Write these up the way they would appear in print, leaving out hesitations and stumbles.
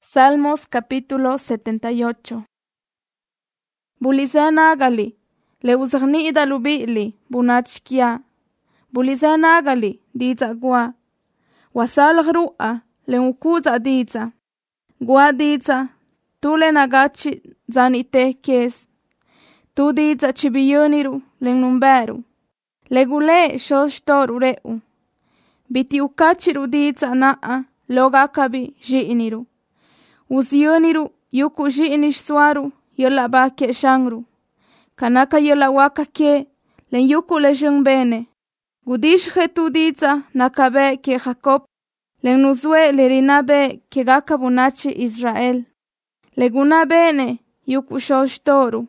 Salmos capítulo 78. Bulisana gali, le uzagni idalubili, bunachkia. Bulisana gali, diza gua. Wasal grua, le ukuza diza. Gua diza, tule nagachi zanite kes. Tu diza chibiyoniru, le numberu. Le gule shoshtoru reu. Biti ukachiru diza naa, logakabi jiiniru. Uzioniru yuku jiinish swaru yola bake shangru. Kanaka yola waka ke len yuku le jeng bene. Gudish tu diza nakabe ke Jacob len nuzwe le rinabe ke gaka bunachi Israel. Le guna bene yuku shoshtoru.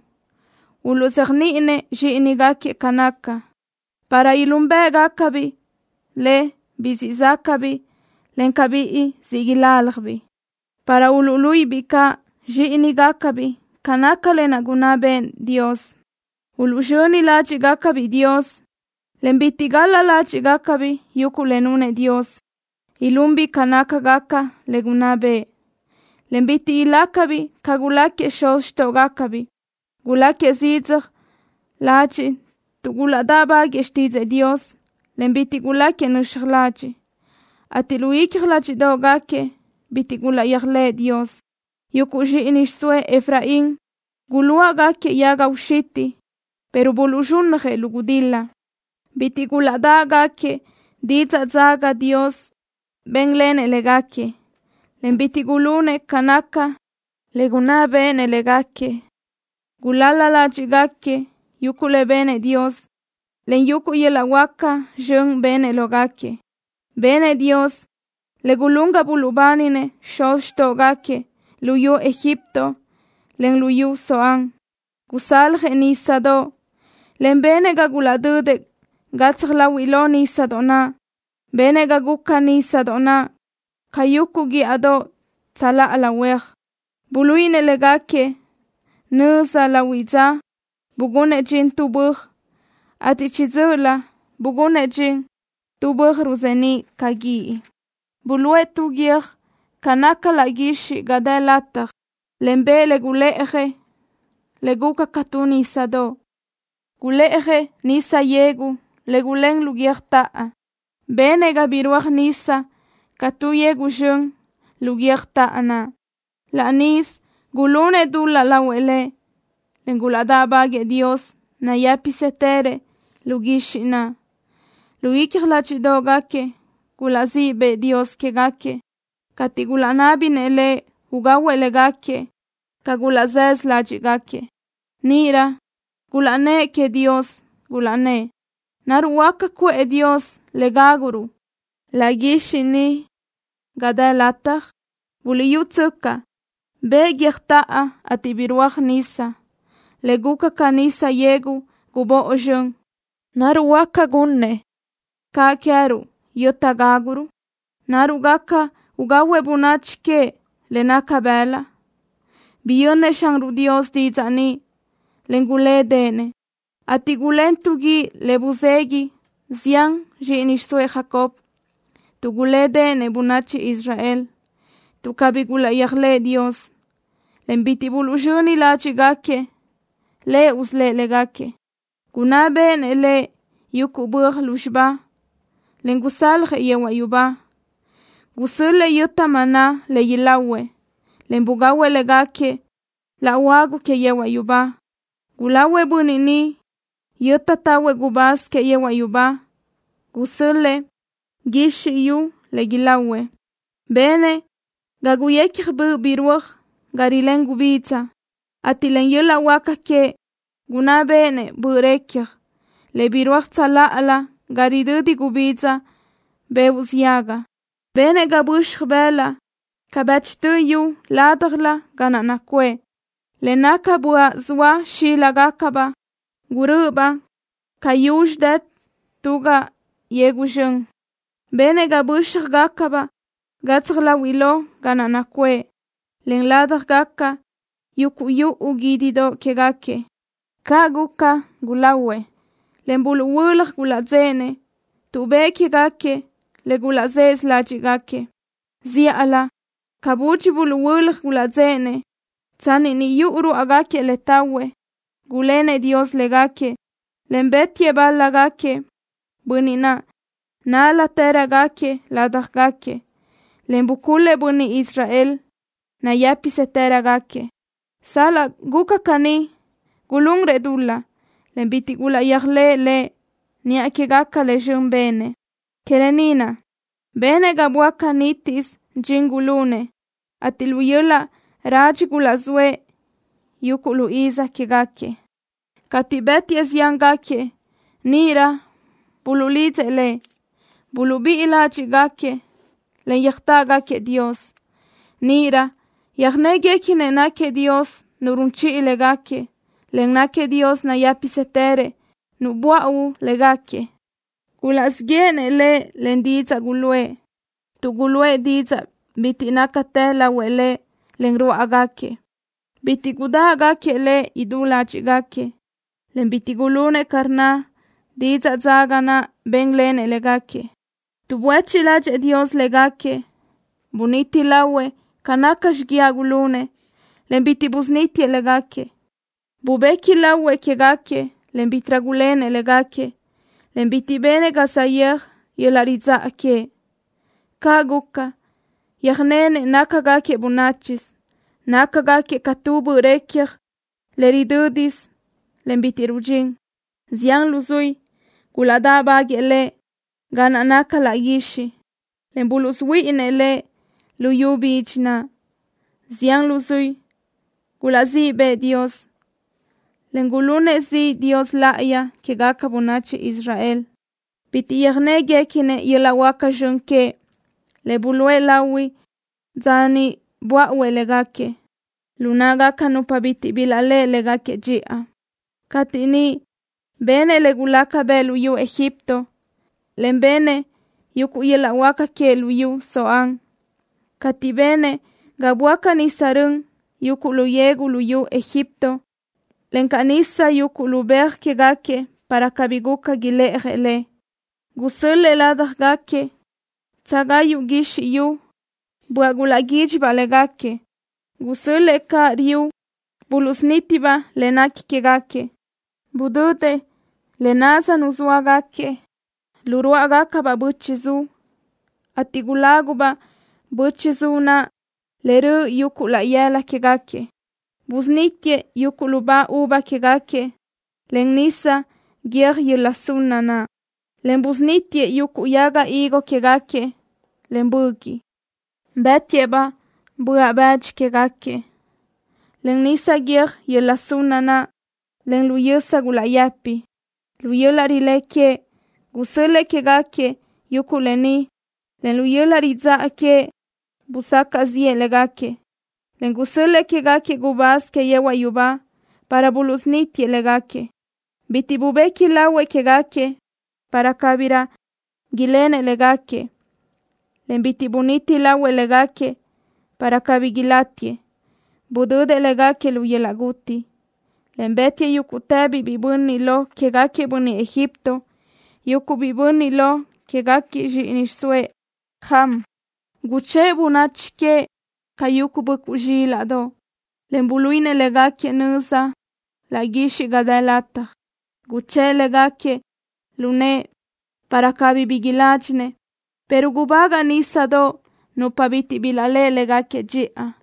Uluzerniine jiini gake kanaka. Para ilumbe gakabi le bizizakabi len kabii zigilalgbi. Para ulului bika jiini gakabi kanaka le nagunaben Dios. Ulujoni lachi gakabi Dios. Lembitigala lachi gakabi yuku lenune Dios. Ilumbi kanaka gaka le gunabe. Lembiti ilakabi kagulake shoshto gakabi. Gulake zizag lachi tuguladaba gestize Dios. Lembiti gulake nushglachi. Atiluikig lachi dogake. Bitigula yagle Dios. Yuku jiinish sue Efraín. Gulua gake yaga ushiti. Pero bulujunge lugudilla. Bitigula da gake. Diza zaga Dios. Benglene legake. Len bitigulune kanaka. Leguna bene legake. Gulala la chigake. Yuku le bene Dios. Len yuku yelawaka. Jung bene logake. Bene Dios. Legulunga bulubanine, shoshto gake, luyu Egipto, len luyu soan. Gusalge nisado, len bene gaguladude, gatsgla wilo nisadona, bene gaguka nisadona, kayuku giado, tsala ala wech. Buluine legake, nusa la wiza, bugune jin tubug, atichizula, bugune jin, tubug ruzeni kagi. Bulue tugier, kanaka la gishi gade latar, lembe le guleje, le guka katuni sado. Guleje nisa yegu, le gulen lugier taa. Bene gabiruach nisa, katu yegu jung, lugier taana. La nis, gulune dula la wele, lengulada bage Dios, na yapisetere, lugishina. Luikir la chidogake, Gulazi be Dios ke gake. Katigulanabi nele ugawele gake. Kagulazes laji gake. Nira. Gulane ke Dios. Gulane. Naruwaka kwe Dios legaguru. Lagishi ni. Gada latach. Buliyutsuka. Be giertaa atibiruach nisa. Leguka kanisa yegu gubo ojung. Naruwaka gunne. Kakiaru. Yotagaguru, narugaka ugawe bunachke lenaka bela. Biyone shangru Dios dizani, lengule dene. Atigulentugi lebuzegi, zian jinisue Jacob. Tugule dene bunachi Israel. Tukabigula yagle Dios. Lembitibulujuni la chigake, le usle legake. Kunabene le yukubur lushba. Lengusalge yewa yuba. Gusule yutamana le yilawe. Lembugawe legake. La wagu ke yewa yuba. Gulawe bunini. Yutatawe gubas ke yewa yuba. Gusule. Gishi yu le gilawe. Bene. Gaguyekir bu biruach. Garilen gubita. Atilen yula waka ke. Guna bene burekir. Le biruach tala ala. Garidudi gubiza, beus yaga. Bene gabush bela, kabachtu yu ladarla gananakwe. Lenaka bua zwa shila gakaba, guruba, kayujdet tuga yegujung. Bene gabush gakaba, gatsla wilo gananakwe. Len ladar gaka, yuku yu ugidido kegake. Kaguka gulawe. Lembuluwulag gulazene, tubeki gake, le gulazes la jigake. Zia ala, kabuchi buluwulh gulazene, tsani ni yu'ru agake le tawe, gulene Dios legake, lembetie balagake, bunina, nala teragake ladagake, lembukule buni Israel, na yapise teragake, sala guka kani, gulungre dula, lembiti gula yagle le, ni akigaka le jumbene, kerenina, bene gabuaka nitis jingulune, atiluyula raji gula zwe, yukulu iza kigake. Katibetias yangake, nira, bululize le, bulubi ilachi gake, len yakta gake Dios. Nira, yagnege kine nake Dios, nurunchi ilegake, len nake Dios na yapisetere, nubuau legake. Gulasgene le len diza gulue, tu gulue diza biti nakatela wele len ruagake. Biti guda gake le idulachi gake, len biti gulune karna, diza zagana ben lene legake. Tu buechi laje Dios legake, buniti lawe kanakash gia gulune, len biti busniti legake. Bubeki lawe kegake, len bitragulene legake, len biti bene gasayer yelariza ake. Kaguka, yagnene nakagake bunachis, nakagake katubu rekir, leridudis, len biti rujin. Ziang luzui, gulada bagi le, gana naka la yishi, len bulus wiine le, luyubi ichna. Ziang luzui, gulazi be Dios, len gulune zi Dios laaya kegaka bunachi Israel. Biti yagnege kine yelawaka junke, le bulue lawi, zani buawe legake, lunagaka nupabiti bilale legake jia. Katini, bene legulaka be luyu Egipto, len bene yuku yelawaka ke luyu soan. Katibene gabuaka nisarun yuku luyegu luyu Egipto, len kanisa yuku luber kegake para kabiguka gile'ele. Gusule ladah gake, tsagayu gishi yu, buagulagij balegake. Gusule ka riu, bulusnitiba lenaki kegake. Budute, lenaza nuzuagake, luruagaka ba buchizu, atigulaguba buchizu na leru yuku la yela kegake. Busnitie yuku luba uba kegake, len nisa gier yulasunna na. Len busnitie yuku yaga igo kegake, len bugi. Betieba bua baj kegake, len nisa gier yulasunna na, len luyusa gulayapi. Luyula rileke, gusule kegake yuku leni, len luyula rizake, busaka zie legake. Len gusule kegake gubas ke yewa yuba, para bulusnitie legake. Biti bubeki lawe kegake, para kabira gilene legake. Len biti buniti lawe legake, para kabigilatie. Budude legake luyela guti. Len betie yuku tebi bibuni lo kegake buni Egipto, yuku bibuni lo kegake jinisue. Ham, guche bunachike, kayuku buku jila do. Len buluine legake nusa, la gishi gadelata. Guche legake, lune, para kabibigilachne, pero gubaga nisa do, no pabiti bilale legake jia.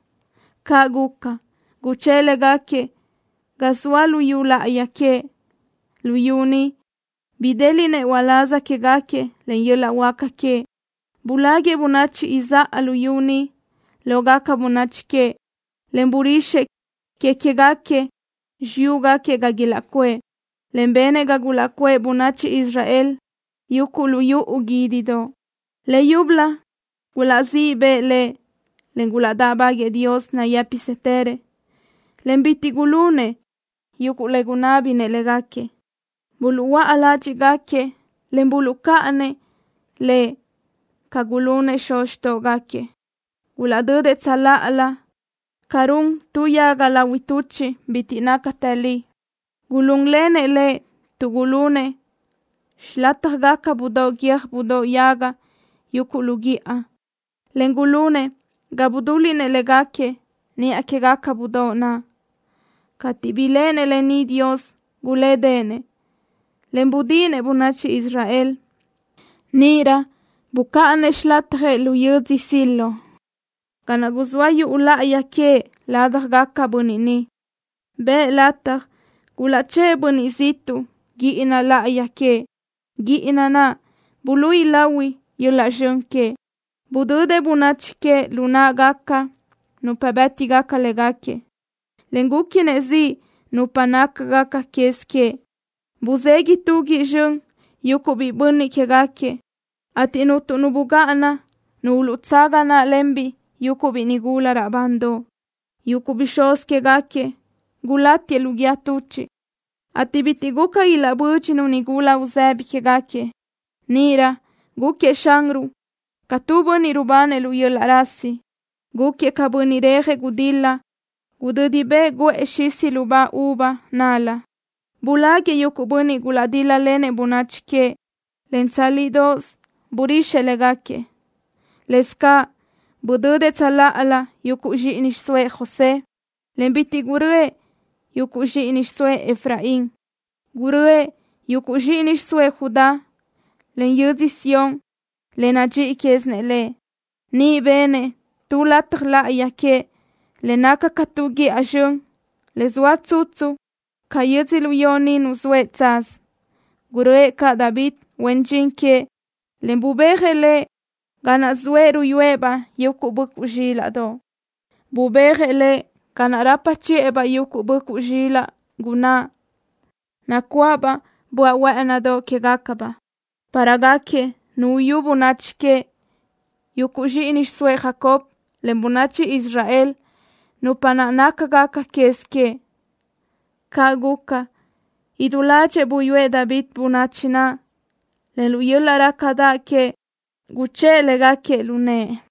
Kaguka, guche legake, gaswa luyu la ayake, luyuni, bideline walaza kegake, len yela wakake, bulage bunachi iza aluyuni, logaka bunachike, len burishe ke kegake, jiugake gagilakwe, len bene gagulakwe bunachi Israel, yuku luyu ugidido. Le yubla, gulazi be le, len guladabage Dios na yapisetere, len bitigulune, yuku legunabine legake. Buluwa alachi gake, len bulukaane, le kagulune shoshto gake. Guladude tsalaala, karung tuya galawituchi bitinaka teli. Gulunglene le tugulune, shlatah gaka budo gieh budo yaga, yuku lugia. Len gulune, Gabuduline legake ni akegaka budona. Katibilene le ni Dios guledene. Lembudine bunachi Israel. Nira bukane shlatre luyudzi sillo. Kana guzwayu ula yake ladah gaka bunini. Be latar gulache bunizitu gi ina la yake. Gi ina na bului lawi yula jonke. Budude bunachike luna gaka nupabeti gaka legake. Lenguki nezi nupanaka gaka keske. Buzegi tugi jung yukubi buni kegake. Ati nubugana nulutsagana lembi yukubi nigula rabando. Yukubi shoske gake gulati lugiatuchi. Ati bitiguka ila buchi nigula uzebi kegake. Nira guke shangru katubo ni rubane luyela rasi. Guke kabuni reje gudilla. Gududibe gu eshisi luba uba nala. Bulage yukubuni guladila lene bunachike. Lensali dos burishe legake. Leska budude tsalaala yukuji inishsue Jose. Lembiti gurue yukuji inishsue Efraín. Gurue yukuji inishsue Judá. Len yuzi Sion. Lenaji ikezne. Ni bene tu latla yake. Lenaka katugi ajung. Lezuatsutsu. Kayuzi luyoni nuzwe tsaz. Gurue ka David wenjinke. Lembubegele. Gana zwe ruyueba yukubuk ujila do. Bubegele. Gana rapachi eba yukubuk ujila guna. Nakuaba bua waena do kegakaba. Paragake nuyubu nachike. Yukuji inishsue Jacob. Lembunachi Israel. Nupananaka gaka keske. Kaguka. Idulache buyue David bunachina. Leluyulara kadake. Guche legake lune.